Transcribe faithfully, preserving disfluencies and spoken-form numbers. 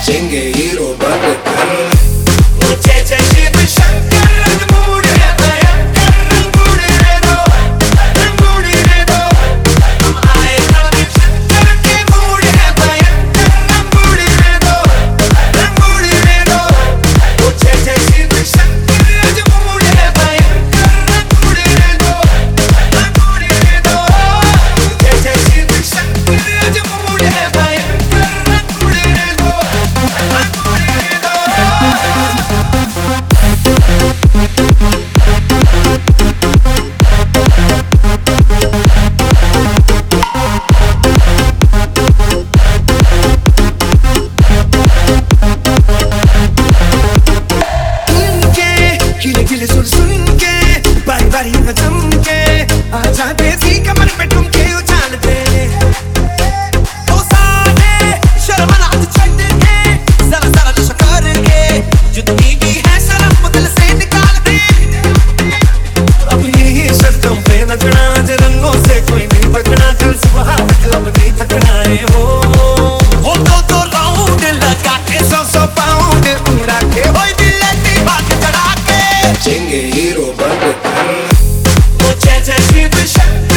नाचेंगे hero बनकर। जय जय शिव शंकर रणबूड़ है भयंकर, रणबूड़ रे दो, रणबूड़ रे दो। हम आए रवि शंकर के मूड है भयंकर, रणबूड़ रे दो, रणबूड़ रे दो। जय जय शिव शंकर रणबूड़ है भयंकर, रणबूड़ रे दो, रणबूड़ रे दो। जय जय शिव शंकर रणबूड़ है भयंकर, रणबूड़ रे दो, रणबूड़ रे दो। खिले खिले सुन सुन के बारी बारी में जम के आ जाते सी कमर पे ठुमके उछालते। ओ सारे शर्म नाच छट के जरा जरा नशा करके जितनी भी है शर्म दिल से निकाल दे। अब यही शर्तों पे नचना, आज रंगों से कोई नहीं पकड़ा, कल सुबह तक अब नहीं थकना है हो। हो तो तो राउंड लगा के सौ सौ पाउंड उड़ा के होई दिल की बात चढ़ा के नाचेंगे हीरो बनकर। जय जय शिव शंकर